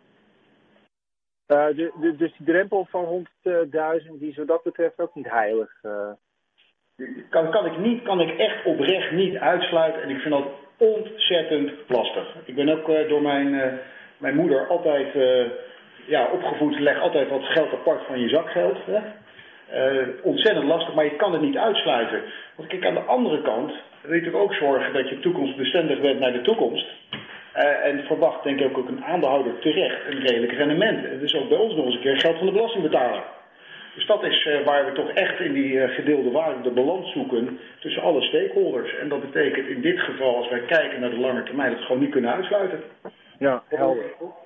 Uh, de, de, dus die drempel van honderdduizend, die is wat dat betreft ook niet heilig. Uh. Kan, kan, ik niet, kan ik echt oprecht niet uitsluiten en ik vind dat ontzettend lastig. Ik ben ook uh, door mijn, uh, mijn moeder altijd uh, ja, opgevoed, leg altijd wat geld apart van je zakgeld. Hè? Uh, ontzettend lastig, maar je kan het niet uitsluiten. Want kijk, aan de andere kant wil je natuurlijk ook zorgen dat je toekomstbestendig bent naar de toekomst. Uh, en verwacht denk ik ook een aandeelhouder terecht een redelijk rendement. Het is ook bij ons nog eens een keer geld van de belastingbetaler. Dus dat is uh, waar we toch echt in die uh, gedeelde waarde de balans zoeken tussen alle stakeholders. En dat betekent in dit geval, als wij kijken naar de lange termijn, dat we gewoon niet kunnen uitsluiten. Ja, helder.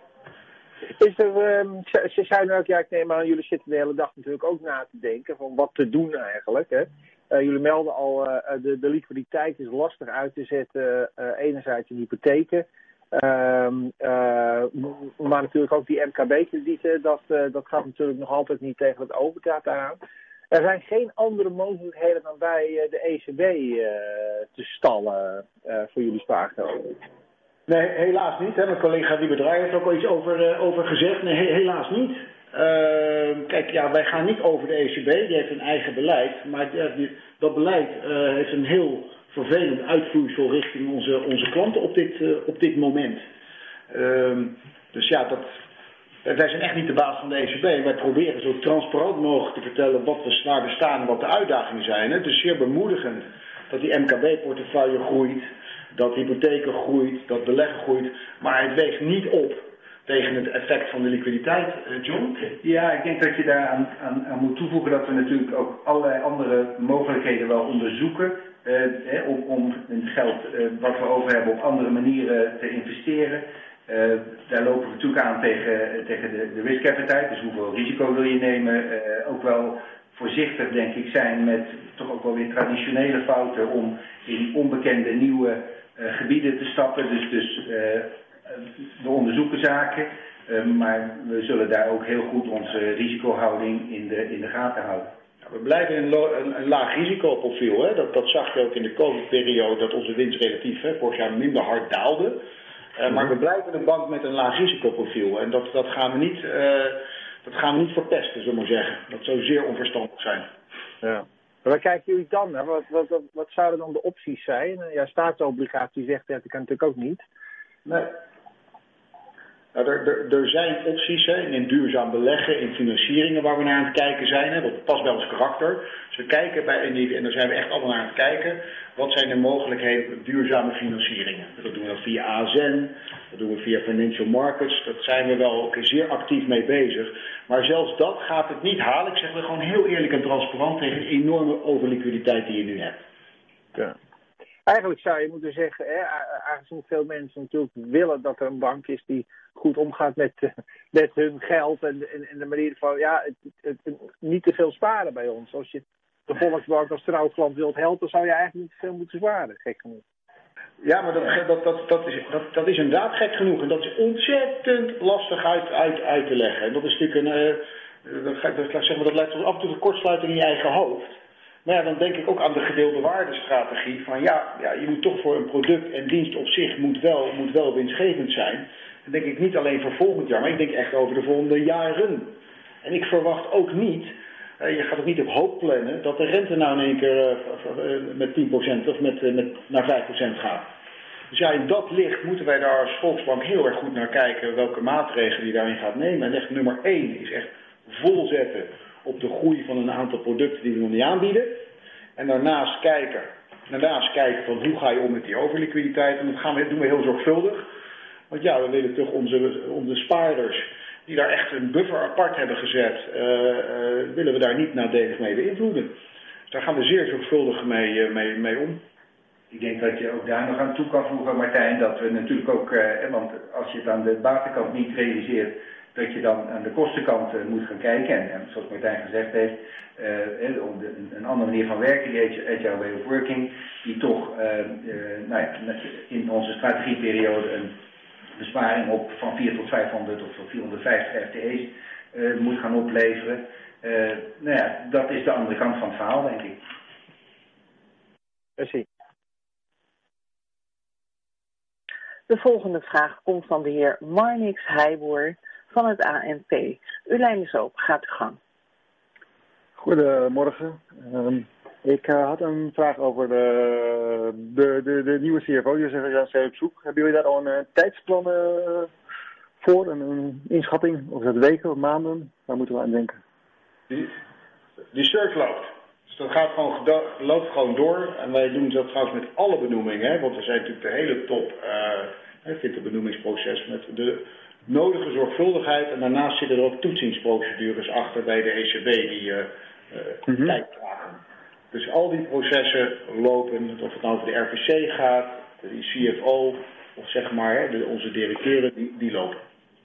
Is er, um, ze zijn ook, ja, ik neem aan, jullie zitten de hele dag natuurlijk ook na te denken van wat te doen eigenlijk. Hè? Uh, jullie melden al, uh, de, de liquiditeit is lastig uit te zetten, uh, enerzijds in hypotheken. Uh, uh, maar natuurlijk ook die M K B-kredieten, dat, uh, dat gaat natuurlijk nog altijd niet tegen het overdraad aan. Er zijn geen andere mogelijkheden dan bij uh, de E C B uh, te stallen uh, voor jullie spaargelden. Nee, helaas niet. Hè. Mijn collega Wiebe Draaier heeft ook al iets over, uh, over gezegd. Nee, he helaas niet. Uh, kijk, ja, wij gaan niet over de E C B, die heeft een eigen beleid. Maar ja, die, dat beleid uh, heeft een heel vervelend uitvloeisel richting onze, onze klanten op dit, uh, op dit moment. Uh, dus ja, dat, wij zijn echt niet de baas van de E C B. Wij proberen zo transparant mogelijk te vertellen wat we, waar we staan en wat de uitdagingen zijn. Het is zeer bemoedigend dat die M K B-portefeuille groeit, dat hypotheken groeit, dat beleggen groeit. Maar het weegt niet op tegen het effect van de liquiditeit. Uh, John? Ja, ik denk dat je daar aan, aan, aan moet toevoegen dat we natuurlijk ook allerlei andere mogelijkheden wel onderzoeken. Uh, hè, om, om het geld uh, wat we over hebben op andere manieren te investeren. Uh, daar lopen we natuurlijk aan tegen, tegen de, de risk appetite. Dus hoeveel risico wil je nemen? Uh, ook wel voorzichtig, denk ik, zijn met toch ook wel weer traditionele fouten om in onbekende nieuwe uh, gebieden te stappen. Dus, dus uh, we onderzoeken zaken, uh, maar we zullen daar ook heel goed onze risicohouding in de, in de gaten houden. We blijven een, een, een laag risicoprofiel. Hè? Dat, dat zag je ook in de COVID-periode, dat onze winst relatief hè, vorig jaar minder hard daalde. Uh, maar we blijven een bank met een laag risicoprofiel. En dat, dat, gaan we niet, uh, dat gaan we niet verpesten, zullen we maar zeggen. Dat zou zeer onverstandig zijn. Ja. Maar waar kijken jullie dan naar? Wat, wat, wat, wat zouden dan de opties zijn? Ja, staatsobligatie zegt ja, dat kan natuurlijk ook niet. Nee. Nou, er, er, er zijn opties hè, in duurzaam beleggen, in financieringen waar we naar aan het kijken zijn. Hè, dat past bij ons karakter. Dus we kijken bij, en daar zijn we echt allemaal naar aan het kijken. wat zijn de mogelijkheden op duurzame financieringen. Dat doen we dan via A S N, dat doen we via Financial Markets. Dat zijn we wel ook zeer actief mee bezig. Maar zelfs dat gaat het niet halen. Ik zeg het gewoon heel eerlijk en transparant tegen de enorme overliquiditeit die je nu hebt. Ja. Eigenlijk zou je moeten zeggen, hè, aangezien veel mensen natuurlijk willen dat er een bank is die goed omgaat met, met hun geld en, en, en de manier van, ja, het, het, het, niet te veel sparen bij ons. Als je de Volksbank als trouwklant wilt helpen, zou je eigenlijk niet te veel moeten sparen, gek genoeg. Ja, maar dat, dat, dat, dat, is, dat, dat is inderdaad gek genoeg en dat is ontzettend lastig uit, uit, uit te leggen. En dat is natuurlijk een, uh, dat, dat, dat, zeg maar, dat leidt tot af en toe de kortsluiting in je eigen hoofd. Maar ja, dan denk ik ook aan de gedeelde waardestrategie van ja, ja, je moet toch voor een product en dienst op zich moet wel, moet wel winstgevend zijn. Dan denk ik niet alleen voor volgend jaar, maar ik denk echt over de volgende jaren. En ik verwacht ook niet, uh, je gaat ook niet op hoop plannen, dat de rente nou in één keer uh, uh, met tien procent of met, uh, met naar vijf procent gaat. Dus ja, in dat licht moeten wij daar als Volksbank heel erg goed naar kijken welke maatregelen je daarin gaat nemen. En echt nummer één is echt volzetten op de groei van een aantal producten die we nog niet aanbieden. En daarnaast kijken, daarnaast kijken van hoe ga je om met die overliquiditeit. En dat gaan we, doen we heel zorgvuldig. Want ja, we willen toch onze, onze spaarders, die daar echt een buffer apart hebben gezet, uh, uh, willen we daar niet nadelig mee beïnvloeden. Dus daar gaan we zeer zorgvuldig mee, uh, mee, mee om. Ik denk dat je ook daar nog aan toe kan voegen, Martijn, dat we natuurlijk ook, uh, want als je het aan de batenkant niet realiseert, dat je dan aan de kostenkant uh, moet gaan kijken. En, en zoals Martijn gezegd heeft, uh, om de, een andere manier van werken, die Agile Way of Working, die toch uh, uh, nou ja, in onze strategieperiode een besparing op van vier tot vijfhonderd of vierhonderdvijftig F T E's uh, moet gaan opleveren. Uh, nou ja, dat is de andere kant van het verhaal, denk ik. Precies. De volgende vraag komt van de heer Marnix Heijboer van het A N P. Uw lijn is open, gaat uw gang. Goedemorgen. Um, ik uh, had een vraag over de, de, de, de nieuwe C F O. Jullie zeggen, ja, zijn op zoek. Hebben jullie daar al een uh, tijdsplan uh, voor? Een, een inschatting? Of is dat weken of maanden? Waar moeten we aan denken? Die, die search loopt. Dus dat gaat gewoon, loopt gewoon door. En wij doen dat trouwens met alle benoemingen. Hè? Want we zijn natuurlijk de hele top, uh, vindt het benoemingsproces met de nodige zorgvuldigheid. En daarnaast zitten er ook toetsingsprocedures achter bij de E C B die uh, uh, mm-hmm. tijd vragen. Dus al die processen lopen, of het nou over de R V C gaat, de C F O, of zeg maar hè, de, onze directeuren, die, die lopen.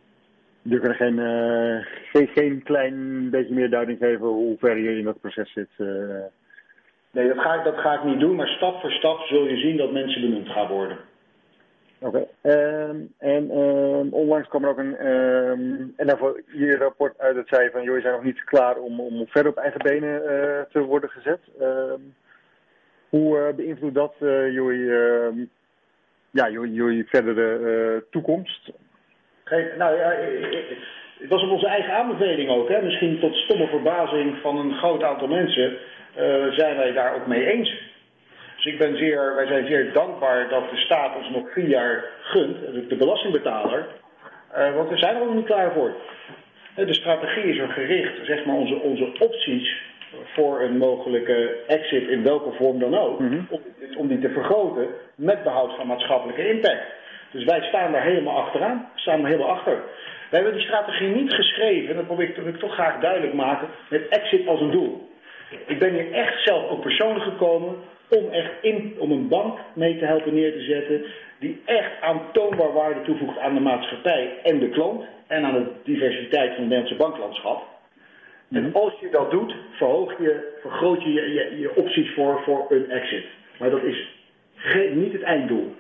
Je kunt geen, uh, geen, geen klein beetje meer duiding geven hoe ver je in dat proces zit? Uh... Nee, dat ga, ik, dat ga ik niet doen, maar stap voor stap zul je zien dat mensen benoemd gaan worden. Oké. Okay. Um, en um, onlangs kwam er ook een um, en daarvoor je rapport uit dat zei van jullie zijn nog niet klaar om, om verder op eigen benen uh, te worden gezet. Um, hoe uh, beïnvloedt dat uh, jullie, uh, ja, jullie, jullie verdere uh, toekomst? Geen, nou ja, het was op onze eigen aanbeveling ook. Hè. Misschien tot stomme verbazing van een groot aantal mensen uh, zijn wij daar ook mee eens. Dus ik ben zeer, wij zijn zeer dankbaar dat de staat ons nog vier jaar gunt, de belastingbetaler, uh, want we zijn er nog niet klaar voor. De strategie is er gericht, zeg maar, onze, onze opties voor een mogelijke exit in welke vorm dan ook, mm-hmm. om, om die te vergroten met behoud van maatschappelijke impact. Dus wij staan daar helemaal achteraan, staan er helemaal achter. We hebben die strategie niet geschreven, en dat probeer ik, dat wil ik toch graag duidelijk maken, met exit als een doel. Ik ben hier echt zelf ook persoonlijk gekomen om echt in, om een bank mee te helpen neer te zetten die echt aantoonbaar waarde toevoegt aan de maatschappij en de klant en aan de diversiteit van het Nederlandse banklandschap. Mm-hmm. En als je dat doet, verhoog je, vergroot je je, je, je opties voor, voor een exit. Maar dat is geen, niet het einddoel.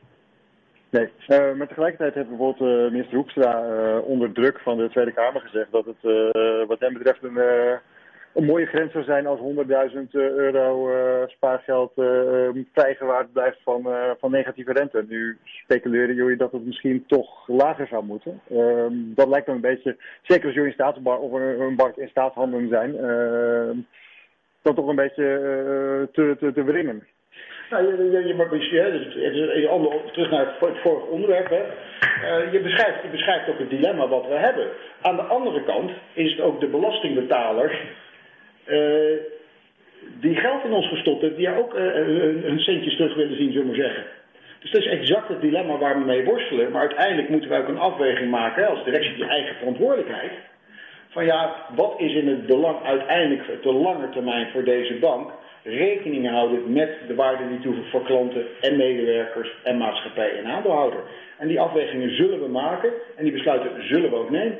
Nee, uh, maar tegelijkertijd heeft bijvoorbeeld uh, minister Hoekstra uh, onder druk van de Tweede Kamer gezegd dat het uh, wat hem betreft een, uh, een mooie grens zou zijn als honderdduizend euro uh, spaargeld uh, vrijgewaard blijft van, uh, van negatieve rente. Nu speculeren jullie dat het misschien toch lager zou moeten. Uh, dat lijkt me een beetje, zeker als jullie in staatsbank of een, een bank in staatshandelen zijn, uh, dat toch een beetje uh, te, te, te wringen. Nou, je, je, je, je, dus, ander, terug naar het vorige onderwerp. Hè. Uh, je, beschrijft, je beschrijft ook het dilemma wat we hebben. Aan de andere kant is het ook de belastingbetaler uh, die geld in ons gestopt heeft, die er ook uh, hun centjes terug willen zien, zullen we maar zeggen. Dus dat is exact het dilemma waar we mee worstelen. Maar uiteindelijk moeten wij ook een afweging maken, als directie je eigen verantwoordelijkheid. Van ja, wat is in het belang uiteindelijk op de lange termijn voor deze bank? Rekening houden met de waarde die toevoegt voor klanten en medewerkers en maatschappij en aandeelhouder. En die afwegingen zullen we maken en die besluiten zullen we ook nemen.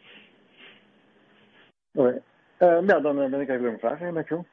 Oké. Okay. Uh, ja, dan uh, ben ik even door mijn vraag heen. Dankjewel.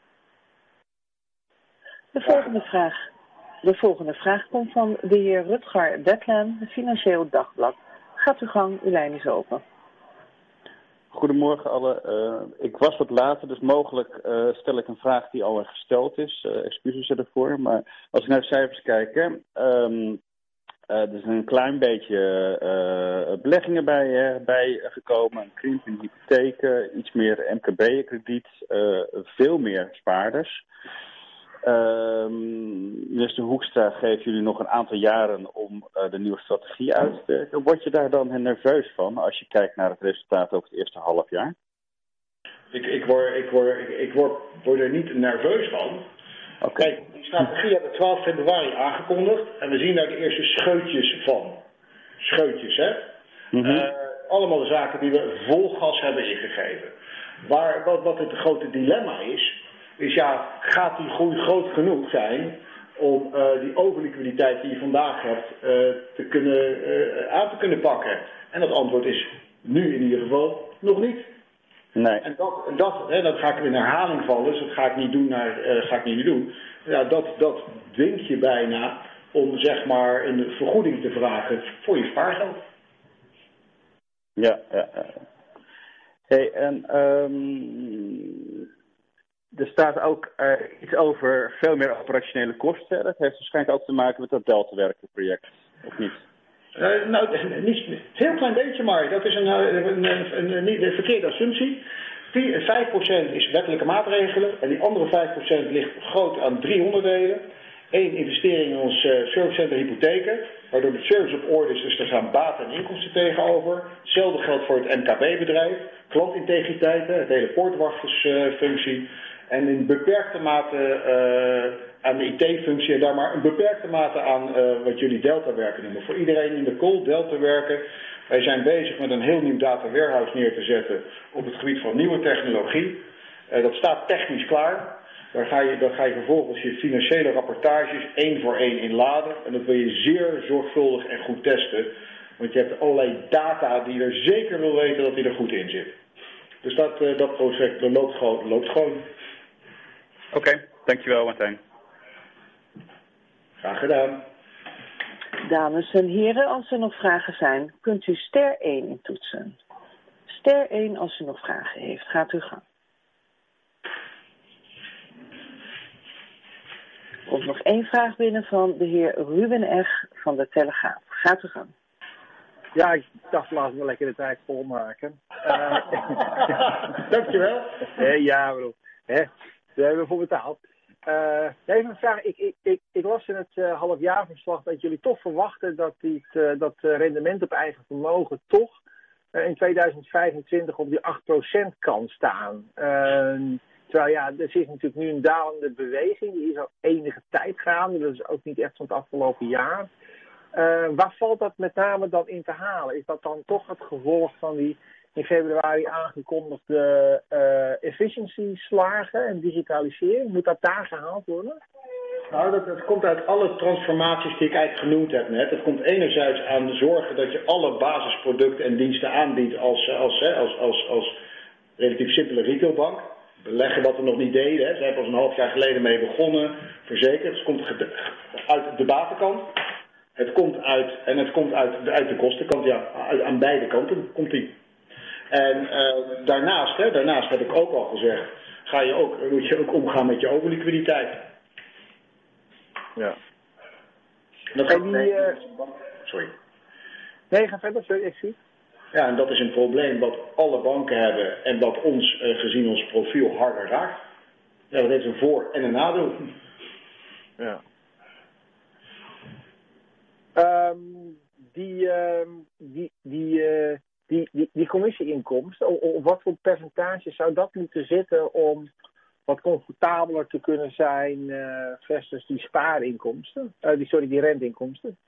De volgende vraag. De volgende vraag komt van de heer Rutger Detlen, Financieel Dagblad. Gaat uw gang, uw lijn is open. Goedemorgen allen. Uh, ik was wat later, dus mogelijk uh, stel ik een vraag die al gesteld is. Uh, excuses ervoor. Maar als ik naar de cijfers kijk, hè, um, uh, er is een klein beetje uh, beleggingen bij, hè, bij gekomen. Een krimp in hypotheken, iets meer M K B-krediet, uh, veel meer spaarders. Uh, minister Hoekstra geeft jullie nog een aantal jaren om uh, de nieuwe strategie uit te werken. Word je daar dan nerveus van als je kijkt naar het resultaat over het eerste half jaar? Ik, ik, word, ik, word, ik, ik word, word er niet nerveus van. Okay. Kijk, die strategie hebben we twaalf februari aangekondigd en we zien daar de eerste scheutjes van. Scheutjes, hè? Mm-hmm. Uh, allemaal de zaken die we vol gas hebben ingegeven. Waar, wat, wat het grote dilemma is, is ja, gaat die groei groot genoeg zijn om uh, die overliquiditeit die je vandaag hebt uh, te kunnen, uh, aan te kunnen pakken? En dat antwoord is nu in ieder geval nog niet. Nee. En dat, dat, hè, dat ga ik in herhaling vallen, dus dat ga ik niet doen. Naar, uh, ga ik niet meer doen. Ja, dat, dat dwingt je bijna om zeg maar een vergoeding te vragen voor je spaargeld. Ja, ja, ja. Hey, en um... er staat ook uh, iets over veel meer operationele kosten. Dat heeft waarschijnlijk ook te maken met dat Deltawerken-project, of niet? Uh, nou, niet, een heel klein beetje maar. Dat is een, een, een, een, een, een verkeerde assumptie. vijf procent is wettelijke maatregelen en die andere vijf procent ligt groot aan drie onderdelen. Eén, investering in ons uh, servicecenter hypotheken, waardoor de service op orde is, dus daar staan baten en inkomsten tegenover. Hetzelfde geldt voor het M K B-bedrijf, klantintegriteit, het hele poortwachtersfunctie. Uh, En in beperkte mate uh, aan de I T-functie en daar maar een beperkte mate aan uh, wat jullie Deltawerken noemen. Voor iedereen in de call Deltawerken. Wij zijn bezig met een heel nieuw data warehouse neer te zetten op het gebied van nieuwe technologie. Uh, dat staat technisch klaar. Daar ga, je, daar ga je vervolgens je financiële rapportages één voor één in laden. En dat wil je zeer zorgvuldig en goed testen. Want je hebt allerlei data die je er zeker wil weten dat die er goed in zit. Dus dat, uh, dat project dat loopt gewoon. Loopt gewoon. Oké, okay, dankjewel Martijn. Graag gedaan. Dames en heren, als er nog vragen zijn, kunt u ster één intoetsen. Ster één als u nog vragen heeft. Gaat u gang. Er komt nog één vraag binnen van de heer Ruben Eg van de Telegraaf. Gaat u gang. Ja, ik dacht laten we lekker de tijd volmaken. Uh, Dankjewel. Uh, ja, bedoel, hè, daar hebben we voor betaald. Uh, even een vraag. Ik, ik, ik, ik las in het uh, halfjaarverslag dat jullie toch verwachten dat die, uh, dat uh, rendement op eigen vermogen toch uh, in tweeduizend vijfentwintig op die acht procent kan staan. Uh, terwijl ja, er is natuurlijk nu een dalende beweging. Die is al enige tijd gaande. Dat is ook niet echt van het afgelopen jaar. Uh, waar valt dat met name dan in te halen? Is dat dan toch het gevolg van die in februari aangekondigde uh, efficiency-slagen en digitalisering? Moet dat daar gehaald worden? Nou, dat, dat komt uit alle transformaties die ik eigenlijk genoemd heb net. Het komt enerzijds aan zorgen dat je alle basisproducten en diensten aanbiedt als, als, als, als, als, als relatief simpele retailbank. Beleggen wat we nog niet deden. Hè. Ze hebben pas een half jaar geleden mee begonnen, verzekerd. Het komt uit de batenkant. Het komt uit, en het komt uit, uit de kostenkant, ja, uit, aan beide kanten komt die. En uh, daarnaast, hè, daarnaast heb ik ook al gezegd, ga je ook, moet je ook omgaan met je overliquiditeit. Ja. Dat en die, uh... Sorry. Nee, ga verder, sorry, ik zie. Ja, en dat is een probleem wat alle banken hebben en wat ons, uh, gezien ons profiel, harder raakt. Ja, dat heeft een voor- en een nadeel. Ja. Um, die, um, die, die, uh, die, die, die commissieinkomsten, op wat voor percentage zou dat moeten zitten om wat comfortabeler te kunnen zijn uh, versus die spaarinkomsten, uh, die, sorry, die renteinkomsten?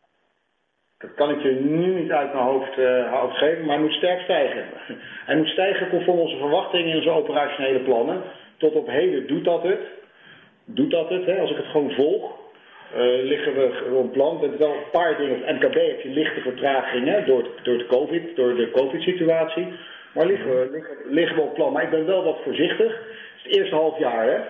Dat kan ik je nu niet uit mijn hoofd, uh, hoofd geven, maar hij moet sterk stijgen. Hij moet stijgen conform onze verwachtingen in onze operationele plannen. Tot op heden doet dat het. Doet dat het, hè? Als ik het gewoon volg, uh, liggen we gewoon plan. Er zijn wel een paar dingen. Op M K B heb je lichte vertragingen door, door, de COVID, door de COVID-situatie. Maar liggen we, liggen, liggen we op plan. Maar ik ben wel wat voorzichtig. Het is het eerste half jaar, hè.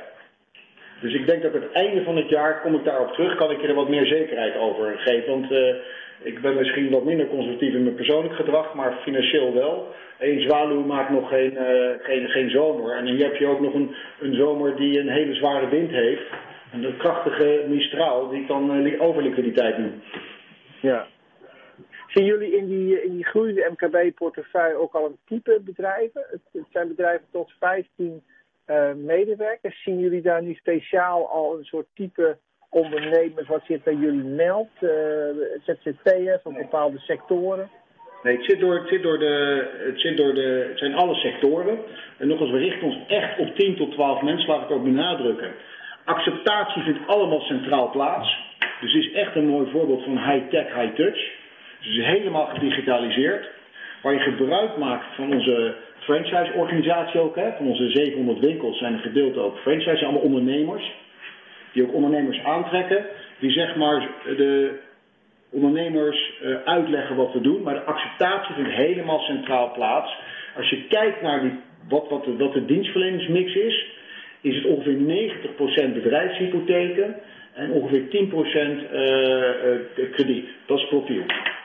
Dus ik denk dat het einde van het jaar, kom ik daarop terug, kan ik je er wat meer zekerheid over geven. Want uh, ik ben misschien wat minder conservatief in mijn persoonlijk gedrag, maar financieel wel. Eén zwaluw maakt nog geen, uh, geen, geen zomer. En hier heb je ook nog een, een zomer die een hele zware wind heeft. En een krachtige Mistral die ik dan uh, overliquiditeit noem. Ja. Zien jullie in die, in die groeiende M K B-portefeuille ook al een type bedrijven? Het, het zijn bedrijven tot vijftien uh, medewerkers. Zien jullie daar nu speciaal al een soort type ondernemers wat zich bij jullie meldt? Uh, Z Z P'ers van bepaalde sectoren? Nee, het zit door, het zit door de, het zit door de, het zijn alle sectoren. En nog eens, we richten ons echt op tien tot twaalf mensen, laat ik het ook benadrukken. Acceptatie vindt allemaal centraal plaats. Dus het is echt een mooi voorbeeld van high-tech, high-touch. Dus het is helemaal gedigitaliseerd. Waar je gebruik maakt van onze franchise-organisatie ook. Hè. Van onze zevenhonderd winkels zijn een gedeelte ook franchise. Zijn allemaal ondernemers. Die ook ondernemers aantrekken. Die zeg maar de ondernemers uh, uitleggen wat we doen. Maar de acceptatie vindt helemaal centraal plaats. Als je kijkt naar die, wat, wat, de, wat de dienstverleningsmix is. Is het ongeveer negentig procent bedrijfshypotheken. En ongeveer tien procent uh, uh, krediet. Dat is profiel.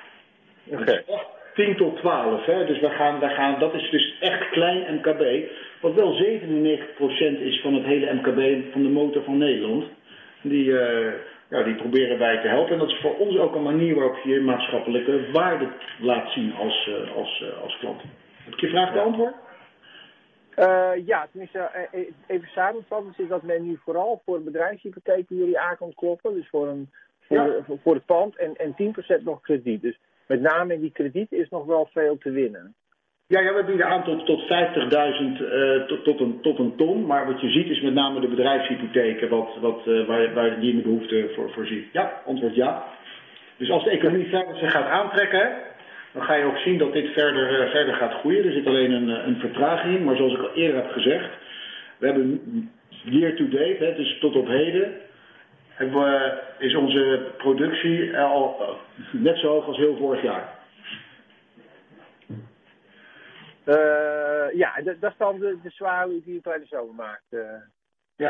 Oké. Okay. tien tot twaalf, hè? Dus we gaan, we gaan, dat is dus echt klein M K B. Wat wel zevenennegentig procent is van het hele M K B van de motor van Nederland. Die, uh, ja, die proberen wij te helpen. En dat is voor ons ook een manier waarop je maatschappelijke waarde laat zien als, uh, als, uh, als klant. Heb ik je vraag beantwoord? Uh, ja, tenminste, uh, even samenvattend is dat men nu vooral voor een bedrijfshypotheek bij jullie aan kan kloppen. Dus voor, een, voor, ja. voor, voor het pand en, en tien procent nog krediet. Dus met name in die krediet is nog wel veel te winnen. Ja, ja, we bieden aan tot, tot vijftigduizend uh, tot, tot, een, tot een ton. Maar wat je ziet is met name de bedrijfshypotheken wat, wat, uh, waar, waar die in de behoefte voor voorziet. Ja, antwoord ja. Dus als de economie verder zich gaat aantrekken, dan ga je ook zien dat dit verder, uh, verder gaat groeien. Er zit alleen een, een vertraging in, maar zoals ik al eerder heb gezegd, we hebben year to date, hè, dus tot op heden, hebben we, is onze productie al uh, net zo hoog als heel vorig jaar. Uh, ja, dat, dat is dan de, de zwaluw die je bij de zomer maakt. Uh. Ja.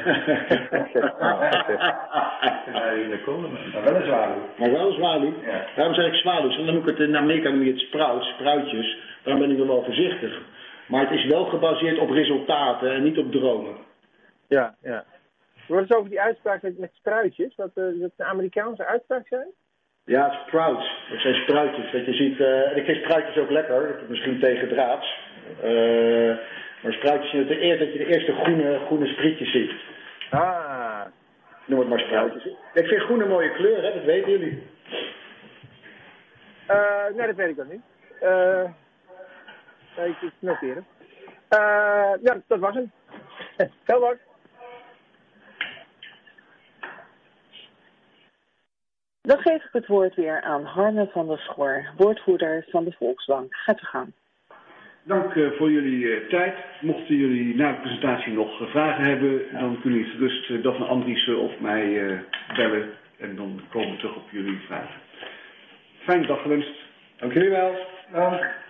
Maar wel een zwaluw. Maar wel een zwaluw. Ja. Daarom zeg ik zwaluw. Dan noem ik het in Amerika noem je het sprouts, spruitjes. Daarom ben ik er wel voorzichtig. Maar het is wel gebaseerd op resultaten en niet op dromen. Ja, ja. Wat is over die uitspraak met, met spruitjes? Dat, uh, dat een Amerikaanse uitspraak zijn? Ja, sprouts. Dat zijn spruitjes. Dat je ziet, uh, en ik vind spruitjes ook lekker. Misschien tegen draads. Uh, maar spruitjes zijn het eerst dat je de eerste groene, groene sprietjes ziet. Ah. Noem het maar spruitjes. Ik vind groen een mooie kleur, hè? Dat weten jullie. Uh, nee, dat weet ik dan niet. Uh, nee, ik moet noteren. Uh, ja, dat was hem. Heel lang. Dan geef ik het woord weer aan Harmen van der Schoor, woordvoerder van de Volksbank. Gaat u gaan. Dank uh, voor jullie uh, tijd. Mochten jullie na de presentatie nog uh, vragen hebben, dan kunnen jullie gerust uh, Daphne Andriessen of mij uh, bellen. En dan komen we terug op jullie vragen. Fijne dag gewenst. Dank jullie wel. Dank.